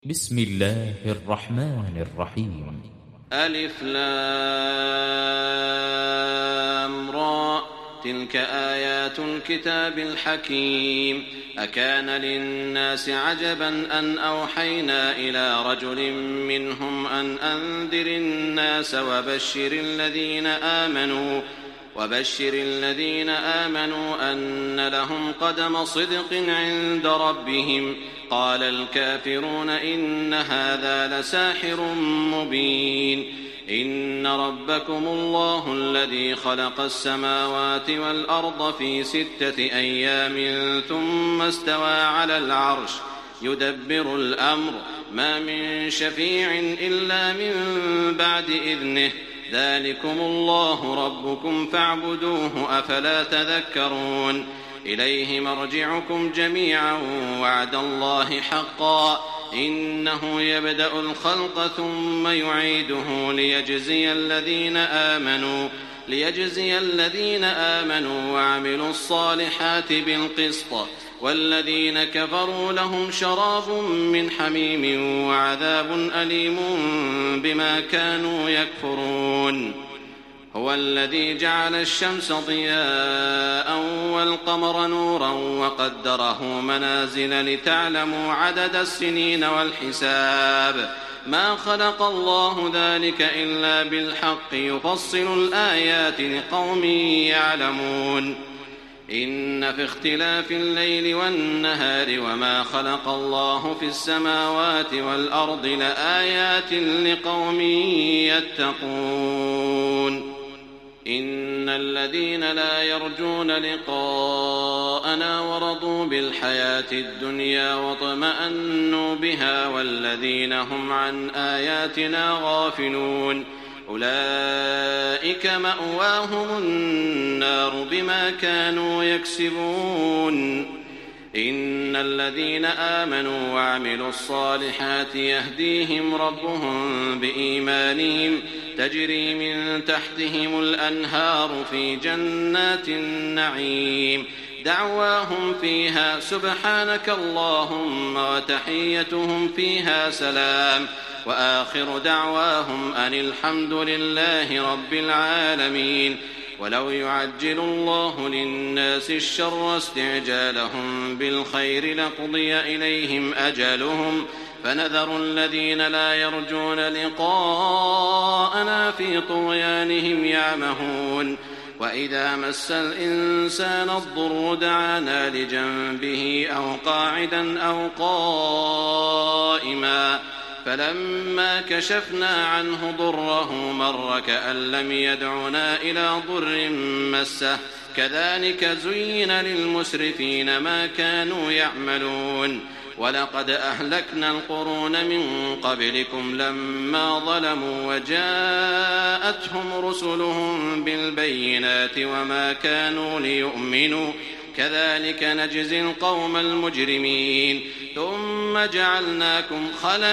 بسم الله الرحمن الرحيم. ألف لام را تلك آيات الكتاب الحكيم. أكان للناس عجبا أن أوحينا إلى رجل منهم أن أنذر الناس وبشر الذين آمنوا أن لهم قدم صدق عند ربهم. قال الكافرون إن هذا لساحر مبين. إن ربكم الله الذي خلق السماوات والأرض في 6 أيام ثم استوى على العرش يدبر الأمر ما من شفيع إلا من بعد إذنه. ذلكم الله ربكم فاعبدوه أفلا تذكرون. إليه مرجعكم جميعا وعد الله حقا إنه يبدأ الخلق ثم يعيده ليجزي الذين آمنوا وعملوا الصالحات بالقسط والذين كفروا لهم شراب من حميم وعذاب أليم بما كانوا يكفرون. هو الذي جعل الشمس ضياء والقمر نورا وقدره منازل لتعلموا عدد السنين والحساب. ما خلق الله ذلك إلا بالحق يفصل الآيات لقوم يعلمون. إن في اختلاف الليل والنهار وما خلق الله في السماوات والأرض لآيات لقوم يتقون. إن الذين لا يرجون لقاءنا ورضوا بالحياة الدنيا واطمأنوا بها والذين هم عن آياتنا غافلون أولئك مأواهم النار بما كانوا يكسبون. إن الذين آمنوا وعملوا الصالحات يهديهم ربهم بإيمانهم تجري من تحتهم الأنهار في جنات النعيم دعواهم فيها سبحانك اللهم وتحيتهم فيها سلام وآخر دعواهم أن الحمد لله رب العالمين. ولو يعجل الله للناس الشر استعجالهم بالخير لقضي إليهم أجلهم فنذر الذين لا يرجون لقاءنا في طغيانهم يعمهون. وإذا مس الإنسان الضر دعانا لجنبه أو قاعدا أو قائما فلما كشفنا عنه ضره مر كأن لم يدعنا إلى ضر مسه كذلك زين للمسرفين ما كانوا يعملون. ولقد أهلكنا القرون من قبلكم لما ظلموا وجاءتهم رسلهم بالبينات وما كانوا ليؤمنوا كذلك نجزي القوم المجرمين. ثم جعلناكم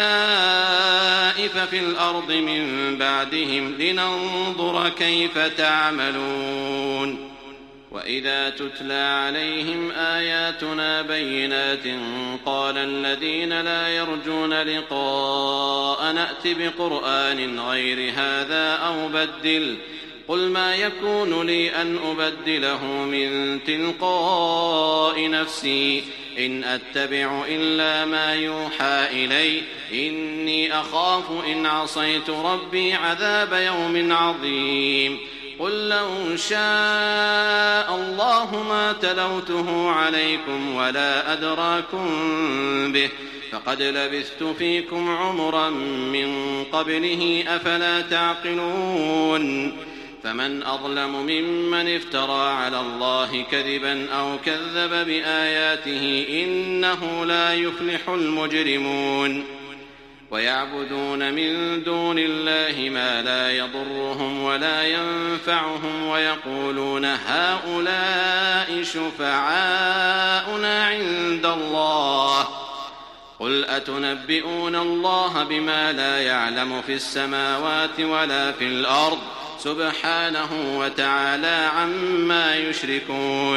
خلائف في الأرض من بعدهم لننظر كيف تعملون. وإذا تتلى عليهم آياتنا بينات قال الذين لا يرجون لقاء نأت بقرآن غير هذا أو بدل قل ما يكون لي أن أبدله من تلقاء نفسي إن أتبع إلا ما يوحى إلي إني أخاف إن عصيت ربي عذاب يوم عظيم. قل لو شاء الله ما تلوته عليكم ولا أدراكم به فقد لبثت فيكم عمرا من قبله أفلا تعقلون. فمن أظلم ممن افترى على الله كذبا أو كذب بآياته إنه لا يفلح المجرمون. ويعبدون من دون الله ما لا يضرهم ولا ينفعهم ويقولون هؤلاء شفعاؤنا عند الله قل أتنبئون الله بما لا يعلم في السماوات ولا في الأرض سبحانه وتعالى عما يشركون.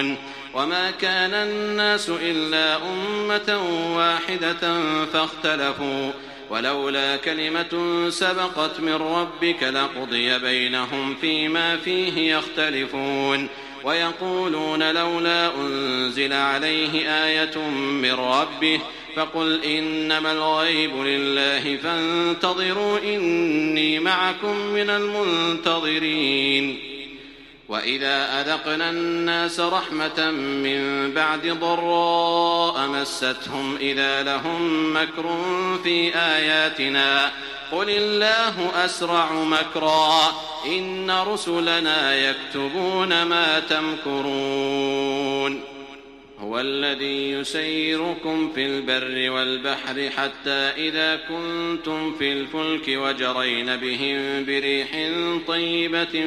وما كان الناس إلا أمة واحدة فاختلفوا ولولا كلمة سبقت من ربك لقضي بينهم فيما فيه يختلفون ويقولون لولا أنزل عليه آية من ربه فقل إنما الغيب لله فانتظروا إني معكم من المنتظرين وإذا أذقنا الناس رحمة من بعد ضراء مستهم إذا لهم مكر في آياتنا قل الله أسرع مكرا إن رسلنا يكتبون ما تمكرون هو الذي يسيركم في البر والبحر حتى إذا كنتم في الفلك وجرين بهم بريح طيبة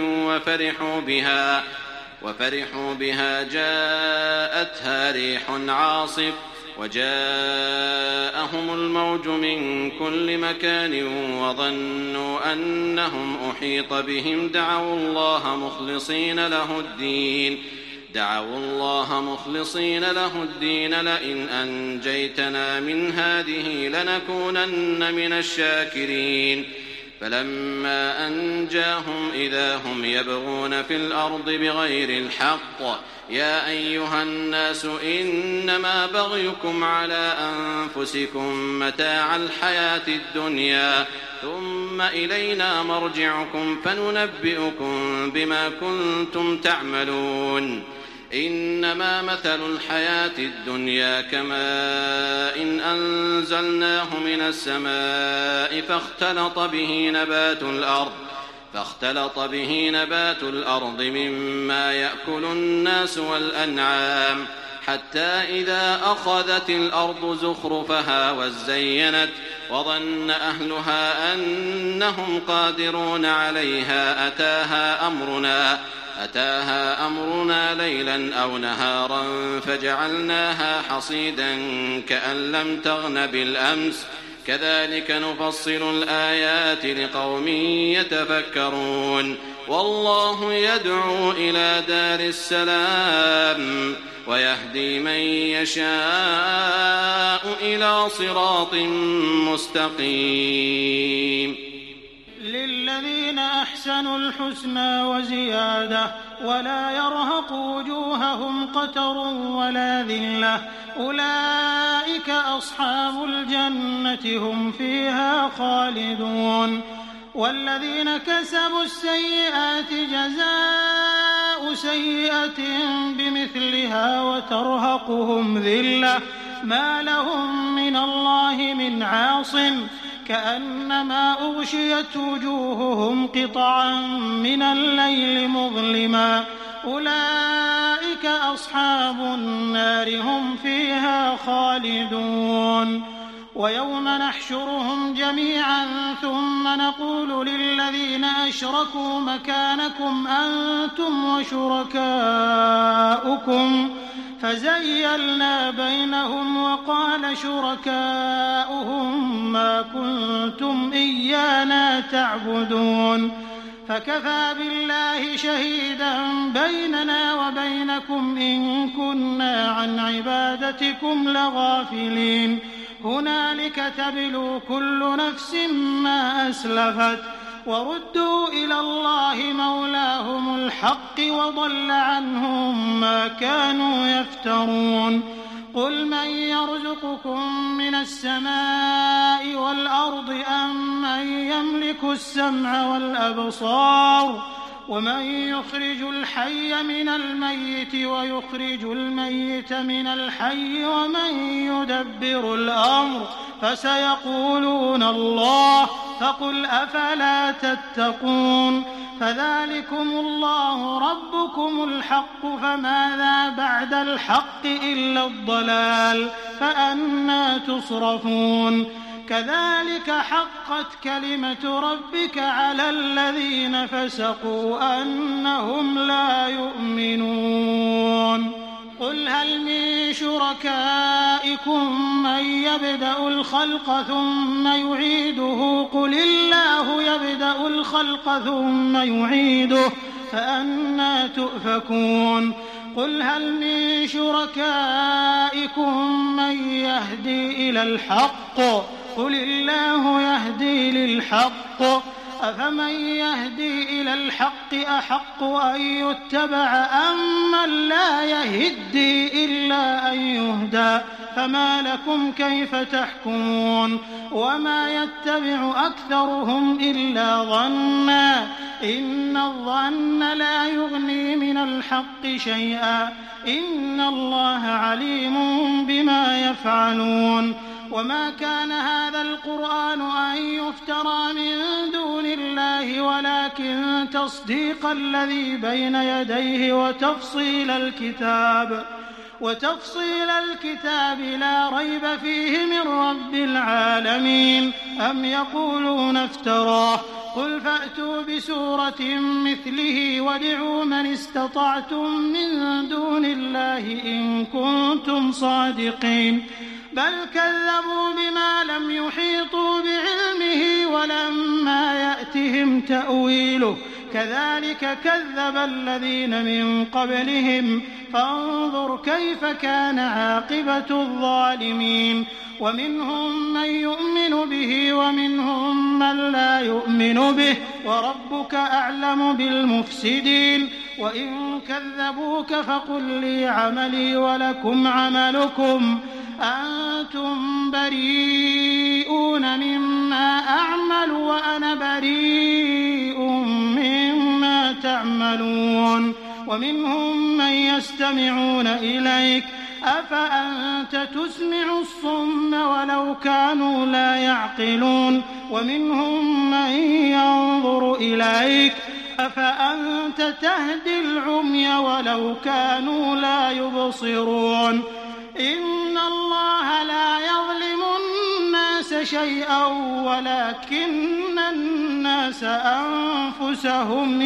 وفرحوا بها جاءتها ريح عاصف وجاءهم الموج من كل مكان وظنوا أنهم أحيط بهم دعوا الله مخلصين له الدين لئن أنجيتنا من هذه لنكونن من الشاكرين فلما أنجاهم إذا هم يبغون في الأرض بغير الحق يا أيها الناس إنما بغيكم على أنفسكم متاع الحياة الدنيا ثم إلينا مرجعكم فننبئكم بما كنتم تعملون إنما مثل الحياة الدنيا كماء إن أنزلناه من السماء فاختلط به نبات الأرض مما يأكل الناس والأنعام حتى إذا أخذت الأرض زخرفها وزينت وظن أهلها أنهم قادرون عليها أتاها أمرنا ليلا أو نهارا فجعلناها حصيدا كأن لم تغن بالأمس كذلك نفصل الآيات لقوم يتفكرون والله يدعو إلى دار السلام ويهدي من يشاء إلى صراط مستقيم للذين أحسنوا الحسنى وزيادة ولا يرهق وجوههم قتر ولا ذلة أولئك أصحاب الجنة هم فيها خالدون والذين كسبوا السيئات جزاء سيئة بمثلها وترهقهم ذلة ما لهم من الله من عاصم كأنما أغشيت وجوههم قطعا من الليل مظلما أولئك أصحاب النار هم فيها خالدون ويوم نحشرهم جميعا ثم نقول للذين أشركوا مكانكم أنتم وشركاؤكم فزيلنا بينهم وقال شركاؤهم ما كنتم إيانا تعبدون فكفى بالله شهيدا بيننا وبينكم إن كنا عن عبادتكم لغافلين هنالك تبلو كل نفس ما أسلفت وردوا إلى الله مولاهم الحق وضل عنهم ما كانوا يفترون قل من يرزقكم من السماء والأرض أم من يملك السمع والأبصار ومن يخرج الحي من الميت ويخرج الميت من الحي ومن يدبر الأمر فسيقولون الله فقل أفلا تتقون فذلكم الله ربكم الحق فماذا بعد الحق إلا الضلال فأنى تصرفون كذلك حقت كلمة ربك على الذين فسقوا أنهم لا يؤمنون قل هل من شركائكم من يبدأ الخلق ثم يعيده قل الله يبدأ الخلق ثم يعيده فأنى تؤفكون قل هل من شركائكم من يهدي إلى الحق قل الله يهدي للحق أفمن يهدي إلى الحق أحق أن يتبع أم من لا يهدي إلا أن يهدى فما لكم كيف تحكمون وما يتبع أكثرهم إلا ظنا إن الظن لا يغني من الحق شيئا إن الله عليم بما يفعلون وما كان هذا القرآن أن يفترى من دون الله ولكن تصديق الذي بين يديه وتفصيل الكتاب لا ريب فيه من رب العالمين أم يقولون افتراه قل فأتوا بسورة مثله وادعوا من استطعتم من دون الله إن كنتم صادقين بل كذبوا بما لم يحيطوا بعلمه ولما يأتهم تأويله كذلك كذب الذين من قبلهم فانظر كيف كان عاقبة الظالمين ومنهم من يؤمن به ومنهم من لا يؤمن به وربك أعلم بالمفسدين وإن كذبوك فقل لي عملي ولكم عملكم أنتم بريئون مما أعمل وأنا بريء مما تعملون ومنهم من يستمعون إليك أفأنت تسمع الصم ولو كانوا لا يعقلون ومنهم من ينظر إليك أفأنت تهدي العمي ولو كانوا لا يبصرون إن الله لا يظلم الناس شيئا ولكن الناس أنفسهم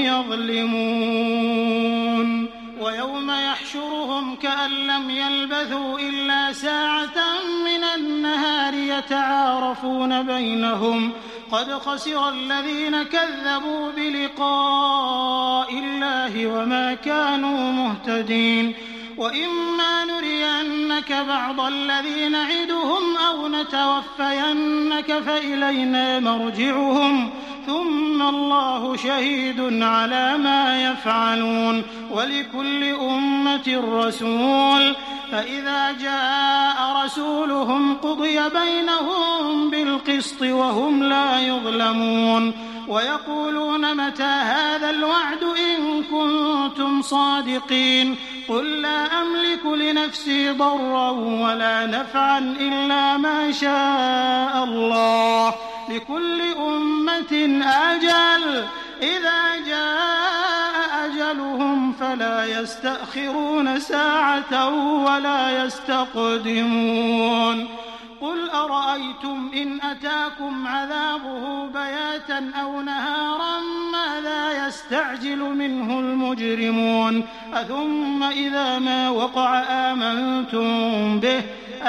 يظلمون ويوم يحشرهم كأن لم يلبثوا إلا ساعة من النهار يتعارفون بينهم قد خسر الذين كذبوا بلقاء الله وما كانوا مهتدين وإما نرينك بعض الذي نعدهم أو نتوفينك فإلينا مرجعهم ثم الله شهيد على ما يفعلون ولكل أمة رسول فإذا جاء رسولهم قضي بينهم بالقسط وهم لا يظلمون ويقولون متى هذا الوعد إن كنتم صادقين قل لا أملك لنفسي ضرا ولا نفعا إلا ما شاء الله لكل أمة أجل إذا جاء أجلهم فلا يستأخرون ساعة ولا يستقدمون قل أرأيتم إن أتاكم عذابه بياتا أو نهارا ماذا يستعجل منه المجرمون أثم إذا ما وقع آمنتم به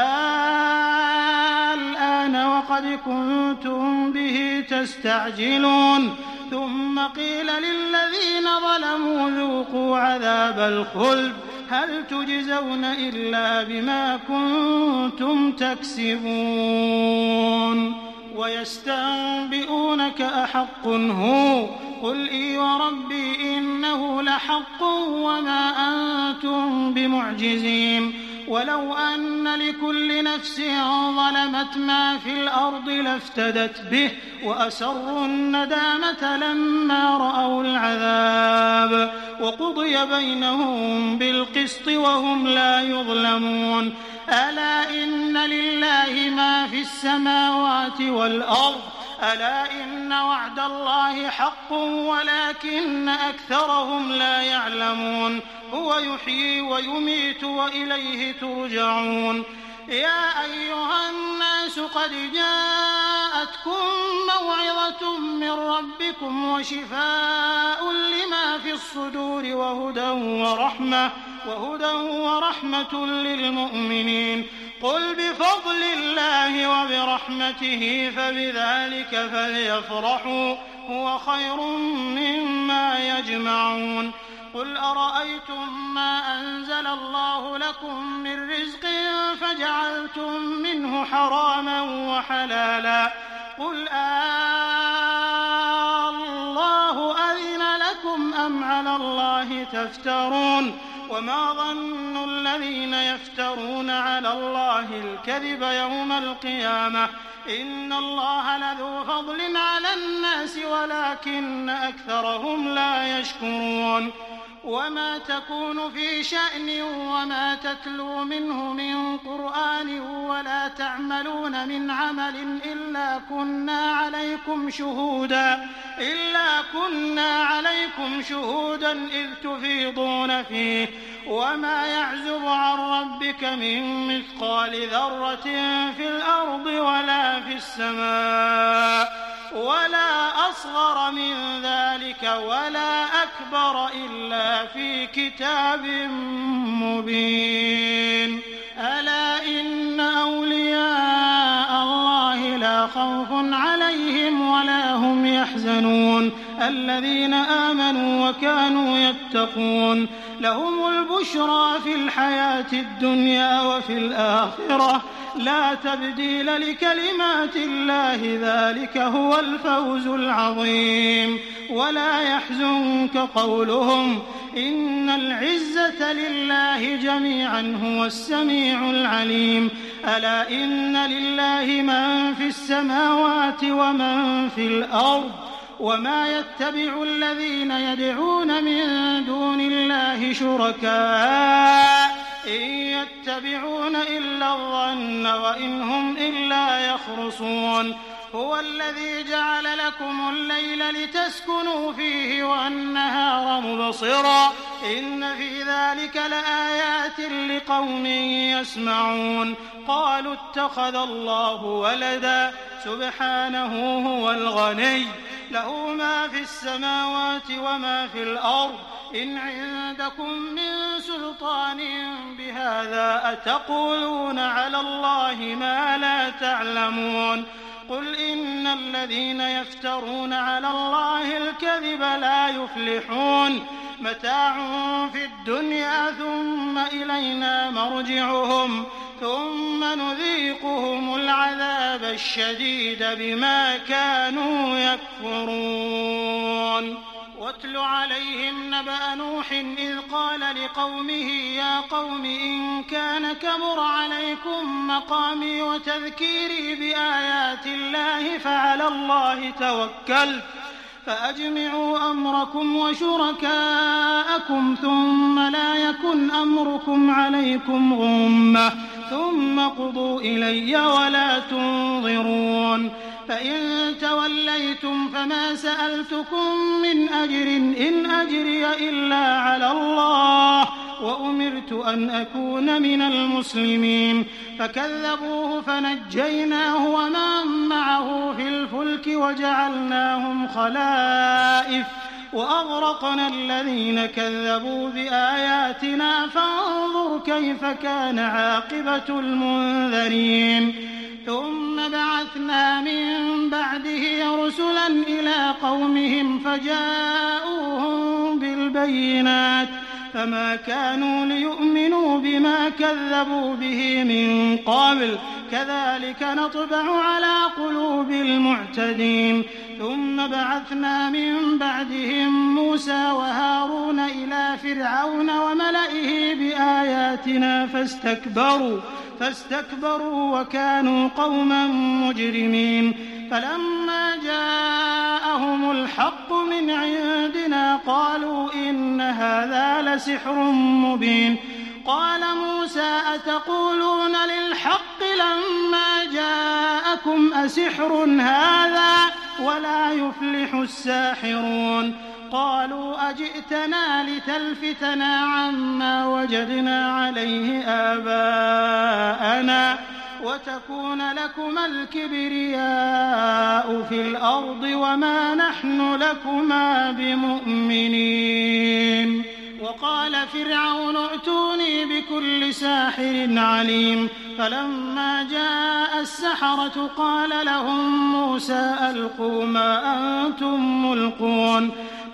الآن وقد كنتم به تستعجلون ثم قيل للذين ظلموا ذوقوا عذاب الخلد هل تجزون إلا بما كنتم تكسبون ويستنبئونك أحق هو قل إي وربي إنه لحق وما أنتم بمعجزين ولو أن لكل نفس ظلمت ما في الأرض لافتدت به وأسروا الندامة لما رأوا العذاب وقضي بينهم بالقسط وهم لا يظلمون ألا إن لله ما في السماوات والأرض ألا إن وعد الله حق ولكن أكثرهم لا يعلمون هو يحيي ويميت وإليه ترجعون يا أيها الناس قد جاءتكم موعظة من ربكم وشفاء لما في الصدور وهدى ورحمة للمؤمنين قل بفضل الله وبرحمته فبذلك فليفرحوا هو خير مما يجمعون قل أرأيتم ما أنزل الله لكم من رزق فجعلتم منه حراما وحلالا قل الله أذن لكم أم على الله تفترون وما ظن الذين يفترون على الله الكذب يوم القيامة إن الله لذو فضل على الناس ولكن أكثرهم لا يشكرون وما تكون في شأن وما تتلو منه من قرآن ولا تعملون من عمل إلا كنا عليكم شهودا إذ تفيضون فيه وما يعزب عن ربك من مثقال ذرة في الأرض ولا في السماء ولا أصغر من ذلك ولا أكبر إلا في كتاب مبين ألا إن أولياء الله لا خوف عليهم ولا هم يحزنون الذين آمنوا وكانوا يتقون لهم البشرى في الحياة الدنيا وفي الآخرة لا تبديل لكلمات الله ذلك هو الفوز العظيم ولا يحزنك قولهم إن العزة لله جميعا هو السميع العليم ألا إن لله من في السماوات ومن في الأرض وما يتبع الذين يدعون من دون الله شركاء إن يتبعون إلا الظن وإن هم إلا يخرصون هو الذي جعل لكم الليل لتسكنوا فيه والنهار مبصرا إن في ذلك لآيات لقوم يسمعون قالوا اتخذ الله ولدا سبحانه هو الغني له ما في السماوات وما في الأرض إن عندكم من سلطان بهذا أتقولون على الله ما لا تعلمون قل إن الذين يفترون على الله الكذب لا يفلحون متاع في الدنيا ثم إلينا مرجعهم ثم نذيقهم العذاب الشديد بما كانوا يكفرون واتل عليهم نبأ نوح إذ قال لقومه يا قوم إن كان كبر عليكم مقامي وتذكيري بآيات الله فعلى الله توكلت فأجمعوا أمركم وشركاءكم ثم لا يكن أمركم عليكم غمة ثم قضوا إلي ولا تنظرون فإن توليتم فما سألتكم من أجر إن أجري إلا على الله وأمرت أن أكون من المسلمين فكذبوه فنجيناه ومن معه في الفلك وجعلناهم خلائف وأغرقنا الذين كذبوا بآياتنا فانظر كيف كان عاقبة المنذرين ثم بعثنا من بعده رسلا إلى قومهم فجاءوهم بالبينات فما كانوا ليؤمنوا بما كذبوا به من قبل كذلك نطبع على قلوب المعتدين ثم بعثنا من بعدهم موسى وهارون إلى فرعون وملئه بآياتنا فاستكبروا وكانوا قوما مجرمين فلما جاءهم الحق من عندنا قالوا إن هذا لسحر مبين قال موسى أتقولون للحق لما جاءكم أسحر هذا ولا يفلح الساحرون قالوا أجئتنا لتلفتنا عما وجدنا عليه آباءنا وتكون لكما الكبرياء في الأرض وما نحن لكما بمؤمنين وقال فرعون ائتوني بكل ساحر عليم فلما جاء السحرة قال لهم موسى ألقوا ما أنتم ملقون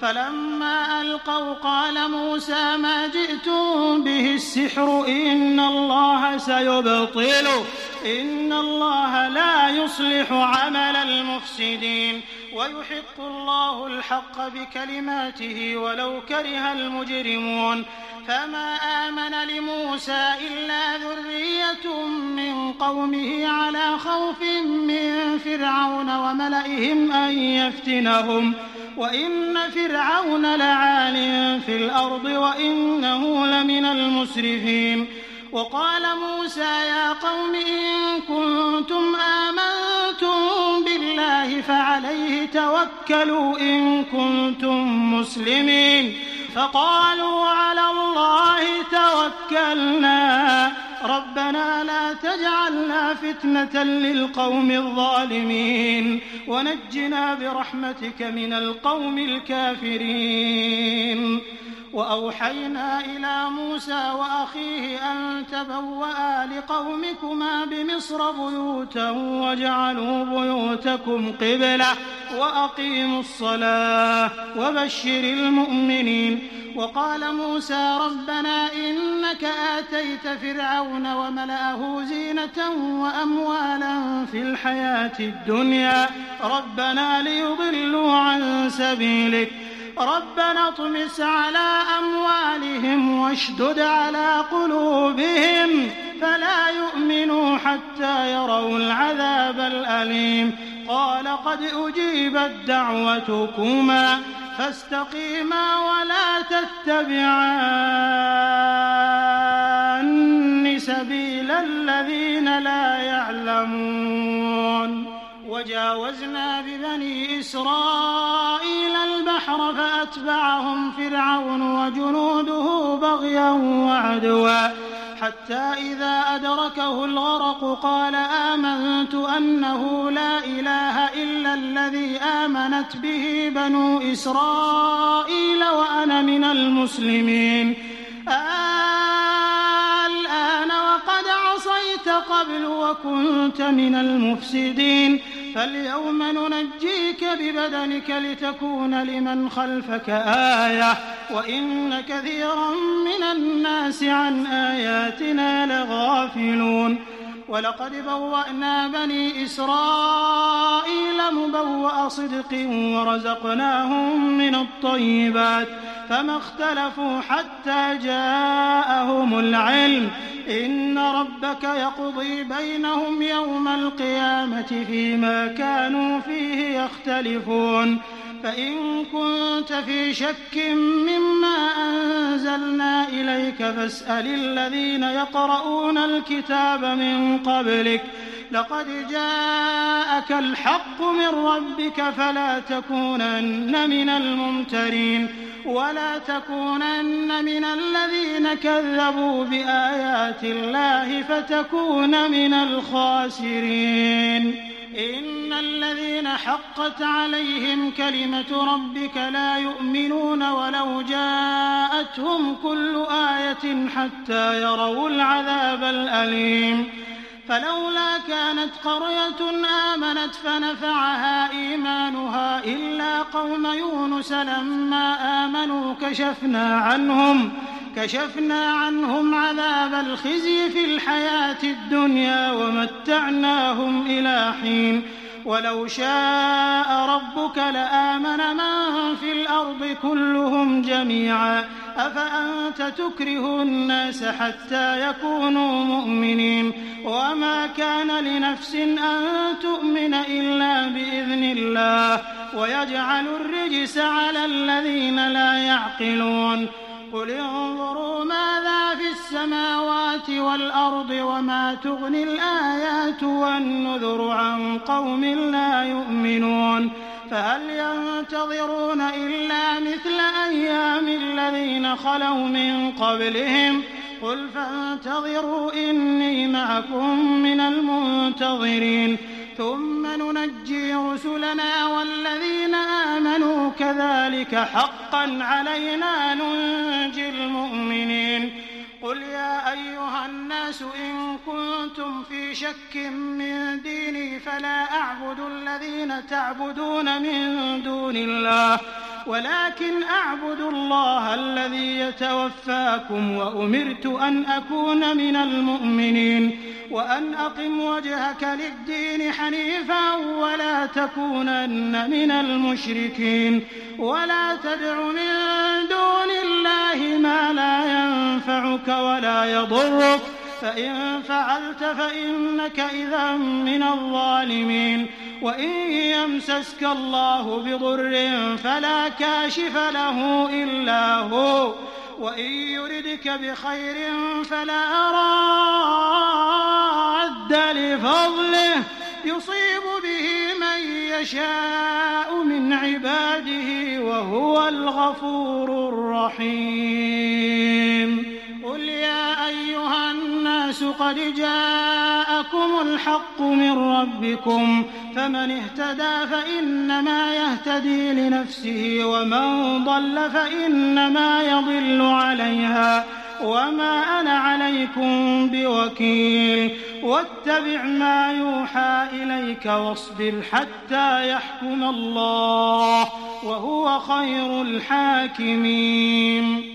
فلما ألقوا قال موسى ما جئتم به السحر إن الله سيبطله إن الله لا يصلح عمل المفسدين ويحق الله الحق بكلماته ولو كره المجرمون فما آمن لموسى إلا ذرية من قومه على خوف من فرعون وملئهم أن يفتنهم وإن فرعون لعال في الأرض وإنه لمن المسرفين وقال موسى يا قوم إن كنتم آمنتم بالله فعليه توكلوا إن كنتم مسلمين فقالوا على الله توكلنا ربنا لا تجعلنا فتنة للقوم الظالمين ونجنا برحمتك من القوم الكافرين وأوحينا إلى موسى وأخيه أن تبوأ لقومكما بمصر بيوتا واجعلوا بيوتكم قبلة وأقيموا الصلاة وبشر المؤمنين وقال موسى ربنا إنك آتيت فرعون وملأه زينة وأموالا في الحياة الدنيا ربنا ليضلوا عن سبيلك ربنا اطمس على أموالهم واشدد على قلوبهم فلا يؤمنوا حتى يروا العذاب الأليم قال قد أجيبت دعوتكما فاستقيما ولا تتبعان سبيل الذين لا يعلمون وجاوزنا ببني إسرائيل البحر فأتبعهم فرعون وجنوده بغيا وعدوا حتى إذا أدركه الغرق قال آمنت أنه لا إله إلا الذي آمنت به بنو إسرائيل وأنا من المسلمين الآن وقد عصيت قبل وكنت من المفسدين فاليوم ننجيك ببدنك لتكون لمن خلفك آية وإن كثيرا من الناس عن آياتنا لغافلون ولقد بوأنا بني إسرائيل مبوأ صدق ورزقناهم من الطيبات فما اختلفوا حتى جاءهم العلم إن ربك يقضي بينهم يوم القيامة فيما كانوا فيه يختلفون فإن كنت في شك مما أنزلنا إليك فاسأل الذين يقرؤون الكتاب من قبلك لقد جاءك الحق من ربك فلا تكونن من الممترين ولا تكونن من الذين كذبوا بآيات الله فتكون من الخاسرين إن الذين حقت عليهم كلمة ربك لا يؤمنون ولو جاءتهم كل آية حتى يروا العذاب الأليم فلولا كانت قرية آمنت فنفعها إيمانها إلا قوم يونس لما آمنوا كشفنا عنهم عذاب الخزي في الحياة الدنيا ومتعناهم إلى حين ولو شاء ربك لآمن من في الأرض كلهم جميعا أفأنت تكره الناس حتى يكونوا مؤمنين وما كان لنفس أن تؤمن إلا بإذن الله ويجعل الرجس على الذين لا يعقلون قل انظروا ماذا في السماوات والأرض وما تغني الآيات والنذر عن قوم لا يؤمنون فهل ينتظرون إلا مثل أيام الذين خلوا من قبلهم قل فانتظروا إني معكم من المنتظرين ثم ننجي رسلنا والذين آمنوا كذلك حقا علينا ننجي المؤمنين قل يا أيها الناس إن كنتم في شك من ديني فلا أعبد الذين تعبدون من دون الله ولكن أعبد الله الذي يتوفاكم وأمرت أن أكون من المؤمنين وأن أقم وجهك للدين حنيفا ولا تكونن من المشركين ولا تدع من دون الله ما لا ينفعك ولا يضرك فإن فعلت فإنك إذا من الظالمين وإن يمسسك الله بضر فلا كاشف له إلا هو وإن يردك بخير فلا راد لفضله يصيب به من يشاء من عباده وهو الغفور الرحيم قل يا أيها الناس قد جاءكم الحق من ربكم فمن اهتدى فإنما يهتدي لنفسه ومن ضل فإنما يضل عليها وما أنا عليكم بوكيل واتبع ما يوحى إليك واصبر حتى يحكم الله وهو خير الحاكمين